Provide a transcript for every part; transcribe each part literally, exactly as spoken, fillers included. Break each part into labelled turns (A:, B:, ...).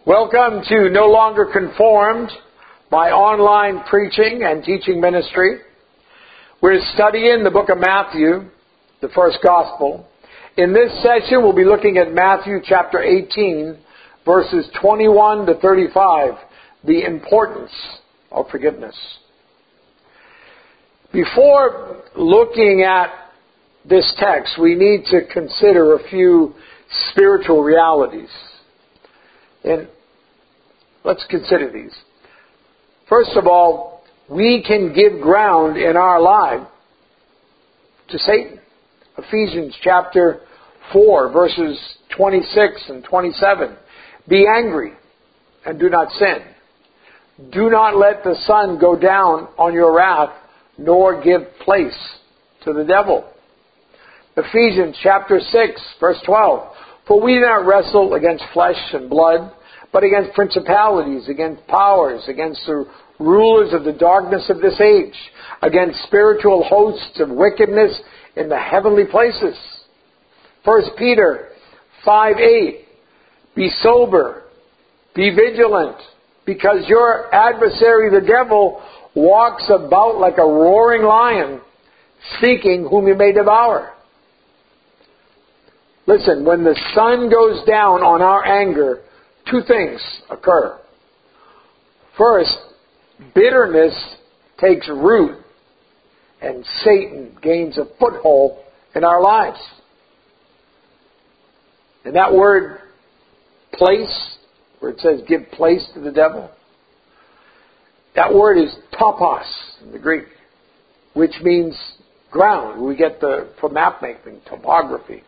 A: Welcome to No Longer Conformed, my online preaching and teaching ministry. We're studying the book of Matthew, the first gospel. In this session, we'll be looking at Matthew chapter eighteen, verses twenty-one to thirty-five, the importance of forgiveness. Before looking at this text, we need to consider a few spiritual realities. And let's consider these. First of all, we can give ground in our life to Satan. Ephesians chapter four, verses twenty-six and twenty-seven. Be angry and do not sin. Do not let the sun go down on your wrath, nor give place to the devil. Ephesians chapter six, verse twelve. For we do not wrestle against flesh and blood, but against principalities, against powers, against the rulers of the darkness of this age, against spiritual hosts of wickedness in the heavenly places. First Peter five eight. Be sober, be vigilant, because your adversary the devil walks about like a roaring lion, seeking whom he may devour. Listen, when the sun goes down on our anger, two things occur. First, bitterness takes root and Satan gains a foothold in our lives. And that word, place, where it says give place to the devil, that word is topos in the Greek, which means ground. We get the, from map making, topography.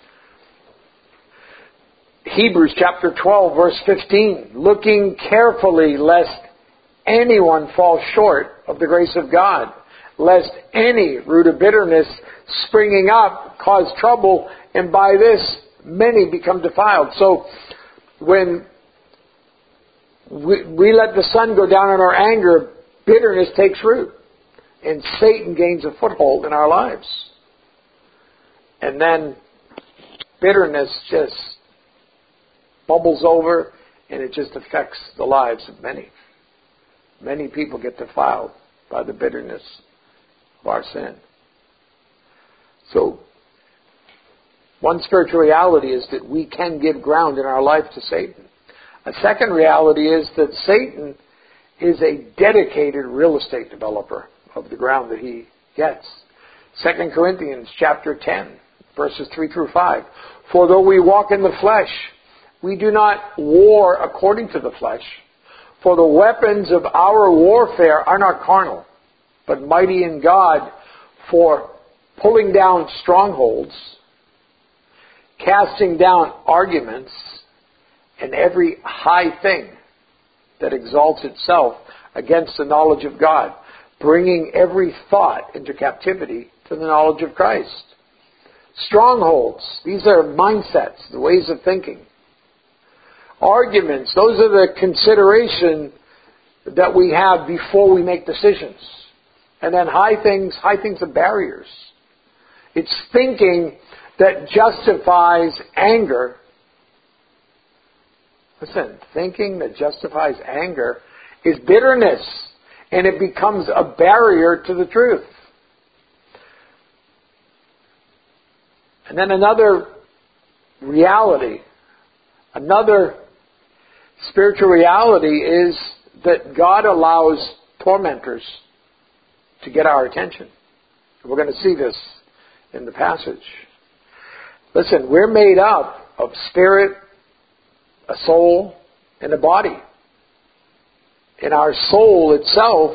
A: Hebrews chapter twelve, verse fifteen. Looking carefully lest anyone fall short of the grace of God, lest any root of bitterness springing up cause trouble, and by this many become defiled. So when we, we let the sun go down on our anger, bitterness takes root, and Satan gains a foothold in our lives. And then bitterness just bubbles over, and it just affects the lives of many. Many people get defiled by the bitterness of our sin. So, one spiritual reality is that we can give ground in our life to Satan. A second reality is that Satan is a dedicated real estate developer of the ground that he gets. Second Corinthians chapter ten, verses three through five. For though we walk in the flesh, we do not war according to the flesh. For the weapons of our warfare are not carnal, but mighty in God for pulling down strongholds, casting down arguments, and every high thing that exalts itself against the knowledge of God, bringing every thought into captivity to the knowledge of Christ. Strongholds, these are mindsets, the ways of thinking. Arguments, those are the consideration that we have before we make decisions. And then high things, high things are barriers. It's thinking that justifies anger. Listen, thinking that justifies anger is bitterness, and it becomes a barrier to the truth. And then another reality, another spiritual reality is that God allows tormentors to get our attention. We're going to see this in the passage. Listen, we're made up of spirit, a soul, and a body. And our soul itself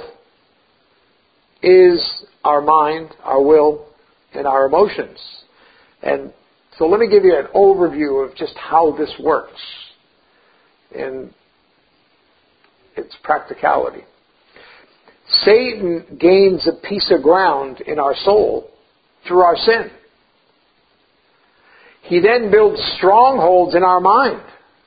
A: is our mind, our will, and our emotions. And so let me give you an overview of just how this works in its practicality. Satan gains a piece of ground in our soul through our sin. He then builds strongholds in our mind,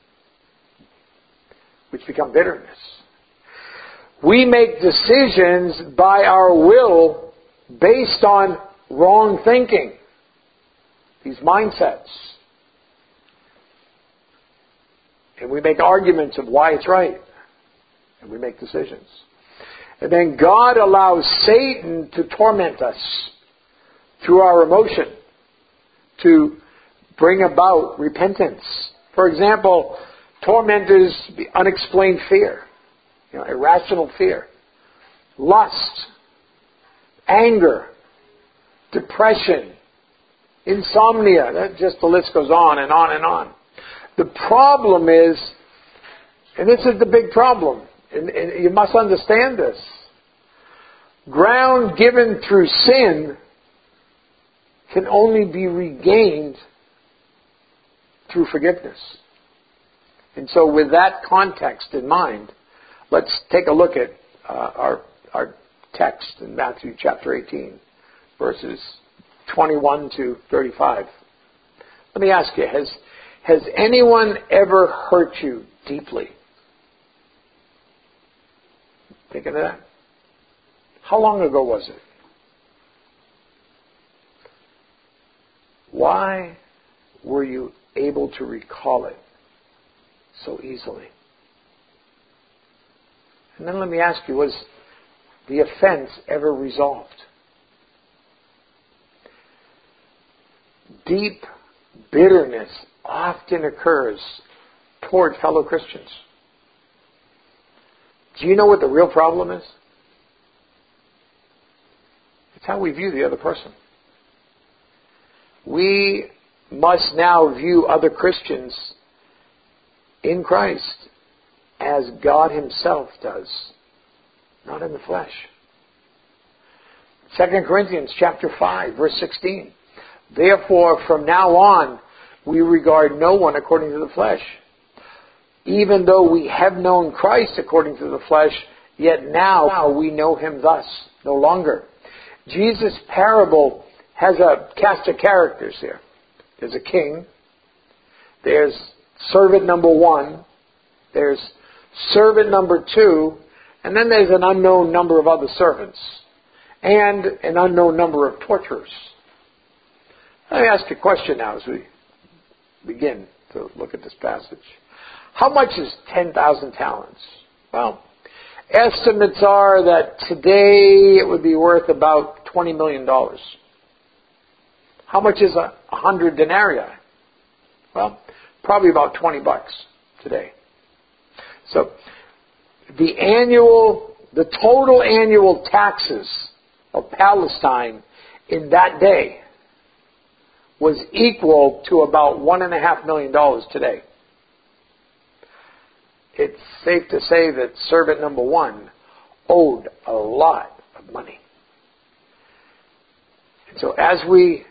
A: which become bitterness. We make decisions by our will based on wrong thinking, these mindsets. And we make arguments of why it's right. And we make decisions. And then God allows Satan to torment us through our emotion to bring about repentance. For example, torment is unexplained fear, you know, irrational fear, lust, anger, depression, insomnia. That just the list goes on and on and on. The problem is, and this is the big problem, and, and you must understand this, ground given through sin can only be regained through forgiveness. And so with that context in mind, let's take a look at uh, our, our text in Matthew chapter eighteen, verses twenty-one to thirty-five. Let me ask you, has, has anyone ever hurt you deeply? Thinking of that? How long ago was it? Why were you able to recall it so easily? And then let me ask you, was the offense ever resolved? Deep bitterness often occurs toward fellow Christians. Do you know what the real problem is? It's how we view the other person. We must now view other Christians in Christ as God Himself does, not in the flesh. Second Corinthians chapter five, verse sixteen. Therefore, from now on, we regard no one according to the flesh. Even though we have known Christ according to the flesh, yet now we know Him thus, no longer. Jesus' parable has a cast of characters here. There's a king. There's servant number one. There's servant number two. And then there's an unknown number of other servants. And an unknown number of torturers. Let me ask you a question now as we begin to look at this passage. How much is ten thousand talents? Well, estimates are that today it would be worth about twenty million dollars. How much is a hundred denarii? Well, probably about twenty bucks today. So, the annual, the total annual taxes of Palestine in that day was equal to about one and a half million dollars today. It's safe to say that servant number one owed a lot of money. And so as we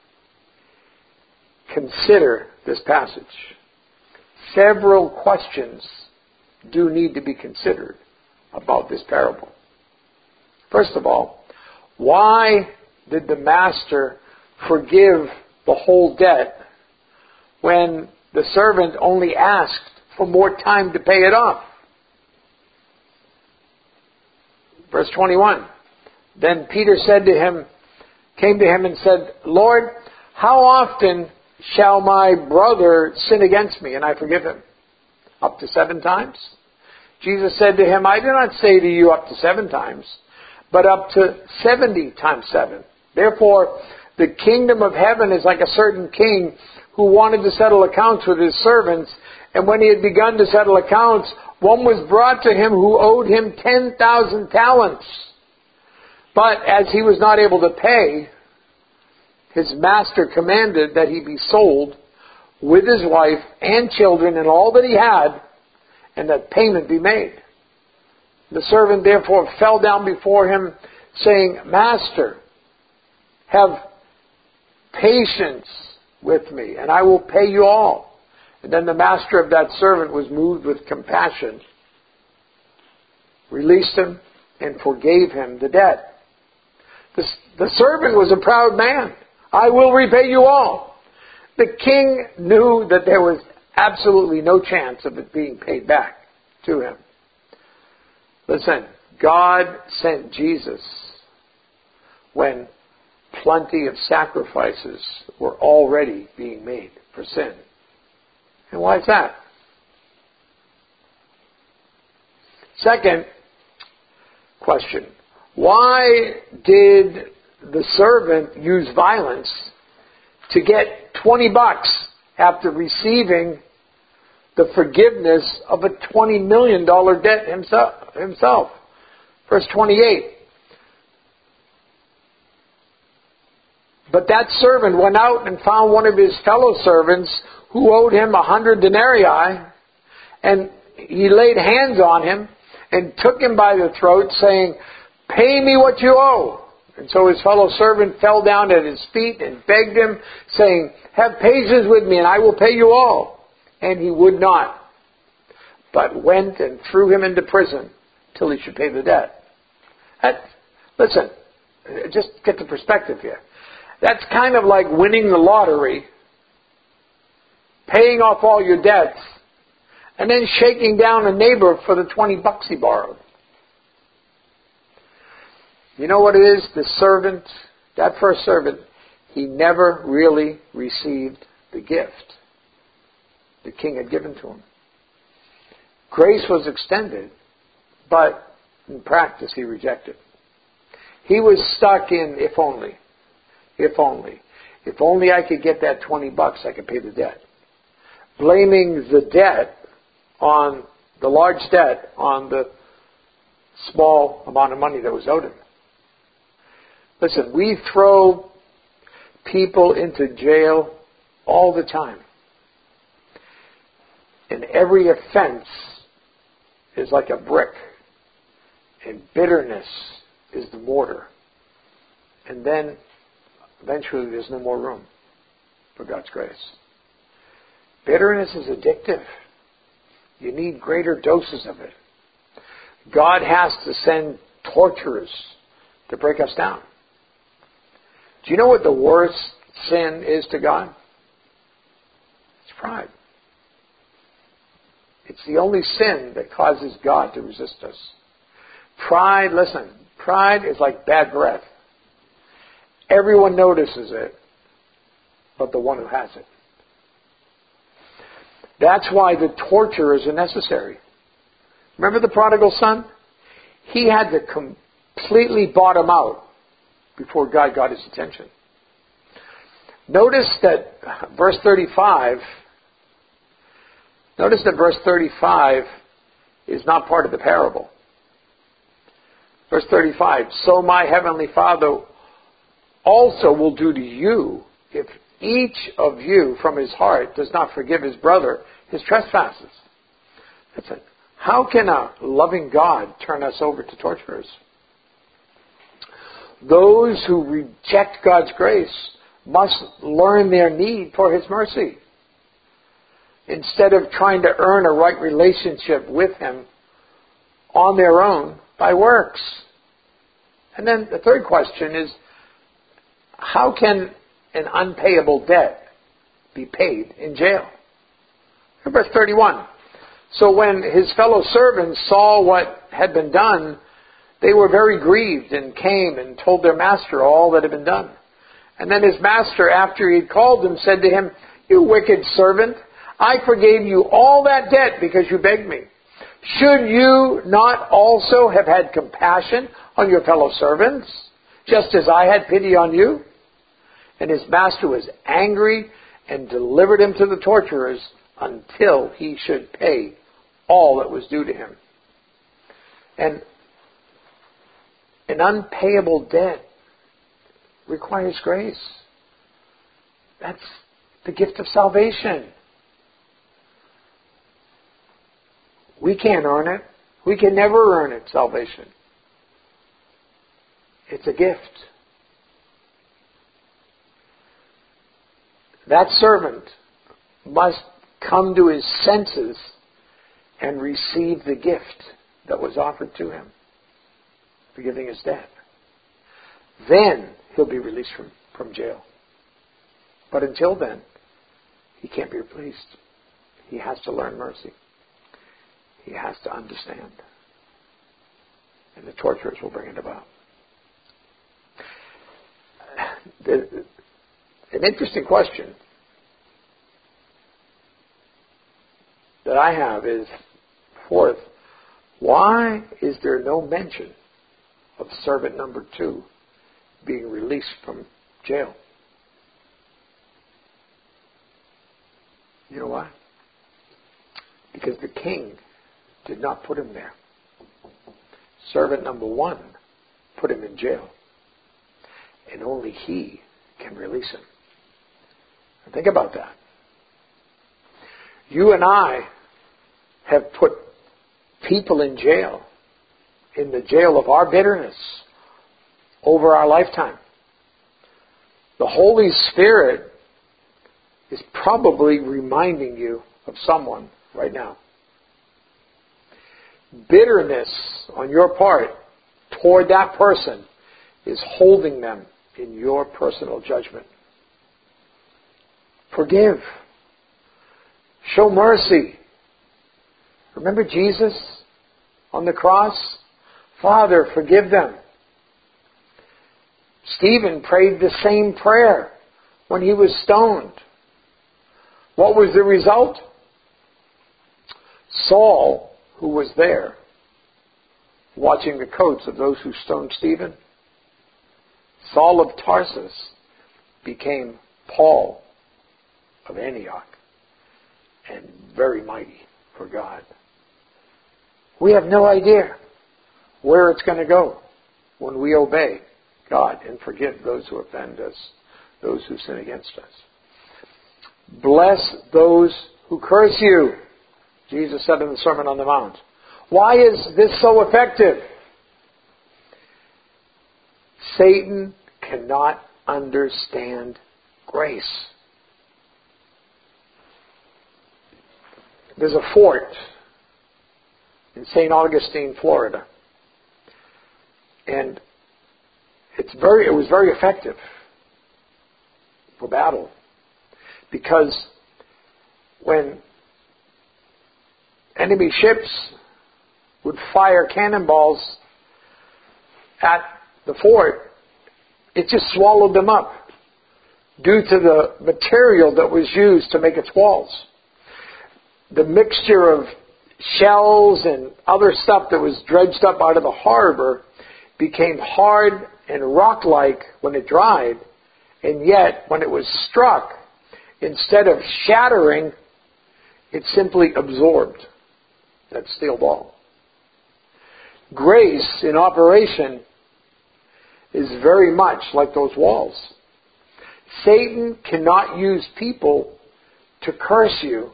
A: consider this passage, several questions do need to be considered about this parable. First of all, why did the master forgive the whole debt when the servant only asked for more time to pay it off? Verse twenty-one. Then Peter said to him, came to him and said, Lord, how often shall my brother sin against me and I forgive him? Up to seven times? Jesus said to him, I do not say to you up to seven times, but up to seventy times seven. Therefore, the kingdom of heaven is like a certain king who wanted to settle accounts with his servants. And when he had begun to settle accounts, one was brought to him who owed him ten thousand talents. But as he was not able to pay, his master commanded that he be sold with his wife and children and all that he had, and that payment be made. The servant therefore fell down before him, saying, Master, have patience with me, and I will pay you all. And then the master of that servant was moved with compassion, released him, and forgave him the debt. The, the servant was a proud man. I will repay you all. The king knew that there was absolutely no chance of it being paid back to him. Listen, God sent Jesus when plenty of sacrifices were already being made for sin. And why is that? Second question. Why did the servant use violence to get twenty bucks after receiving the forgiveness of a twenty million dollars debt himself? Verse twenty-eight. But that servant went out and found one of his fellow servants who owed him a hundred denarii, and he laid hands on him and took him by the throat, saying, "Pay me what you owe." And so his fellow servant fell down at his feet and begged him, saying, "Have patience with me, and I will pay you all." And he would not, but went and threw him into prison till he should pay the debt. That, listen, just get the perspective here. That's kind of like winning the lottery, paying off all your debts, and then shaking down a neighbor for the twenty bucks he borrowed. You know what it is? The servant, that first servant, he never really received the gift the king had given to him. Grace was extended, but in practice he rejected. He was stuck in if only. If only. If only I could get that twenty bucks, I could pay the debt. Blaming the debt on, the large debt on the small amount of money that was owed him. Listen, we throw people into jail all the time. And every offense is like a brick. And bitterness is the mortar. And then eventually there's no more room for God's grace. Bitterness is addictive. You need greater doses of it. God has to send torturers to break us down. Do you know what the worst sin is to God? It's pride. It's the only sin that causes God to resist us. Pride, listen, pride is like bad breath. Everyone notices it, but the one who has it. That's why the torturers are necessary. Remember the prodigal son? He had to completely bottom out before God got his attention. Notice that verse thirty-five, notice that verse thirty-five is not part of the parable. Verse thirty-five, so my heavenly Father also will do to you if each of you from his heart does not forgive his brother his trespasses. Listen, how can a loving God turn us over to torturers? Those who reject God's grace must learn their need for his mercy instead of trying to earn a right relationship with him on their own by works. And then the third question is, how can an unpayable debt be paid in jail? Verse thirty-one. So when his fellow servants saw what had been done, they were very grieved and came and told their master all that had been done. And then his master, after he had called them, said to him, "You wicked servant, I forgave you all that debt because you begged me. Should you not also have had compassion on your fellow servants, just as I had pity on you?" And his master was angry and delivered him to the torturers until he should pay all that was due to him. And an unpayable debt requires grace. That's the gift of salvation. We can't earn it. We can never earn it, salvation. It's a gift. That servant must come to his senses and receive the gift that was offered to him, forgiving his debt. Then he'll be released from, from jail. But until then, he can't be released. He has to learn mercy. He has to understand. And the torturers will bring it about. The, an interesting question that I have is, fourth, Why is there no mention of servant number two being released from jail? You know why? Because the king did not put him there. Servant number one put him in jail. And only he can release him. And think about that. You and I have put people in jail, in the jail of our bitterness, over our lifetime. The Holy Spirit is probably reminding you of someone right now. Bitterness on your part toward that person is holding them in your personal judgment. Forgive. Show mercy. Remember Jesus on the cross? Father, forgive them. Stephen prayed the same prayer when he was stoned. What was the result? Saul, who was there, watching the coats of those who stoned Stephen, Saul of Tarsus became Paul of Antioch, and very mighty for God. We have no idea where it's going to go when we obey God and forgive those who offend us, those who sin against us. Bless those who curse you, Jesus said in the Sermon on the Mount. Why is this so effective? Satan cannot understand grace. There's a fort in Saint Augustine, Florida. And it's very, it was very effective for battle. Because when enemy ships would fire cannonballs at the fort, it just swallowed them up due to the material that was used to make its walls. The mixture of shells and other stuff that was dredged up out of the harbor became hard and rock-like when it dried, and yet when it was struck, instead of shattering, it simply absorbed that steel ball. Grace in operation is very much like those walls. Satan cannot use people to curse you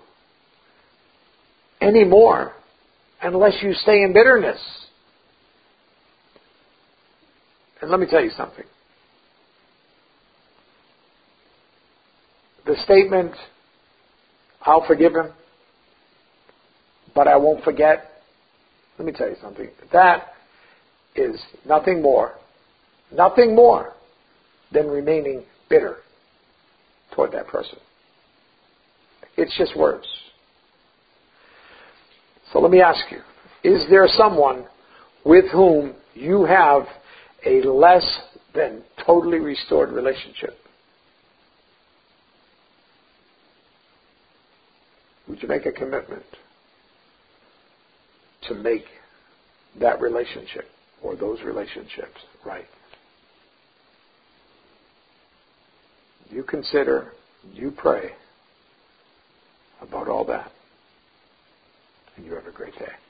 A: anymore unless you stay in bitterness. And let me tell you something. The statement, I'll forgive him, but I won't forget. Let me tell you something. That is nothing more, nothing more than remaining bitter toward that person. It's just words. So let me ask you, is there someone with whom you have a less than totally restored relationship? Would you make a commitment to make that relationship or those relationships right? You consider, you pray about all that, and you have a great day.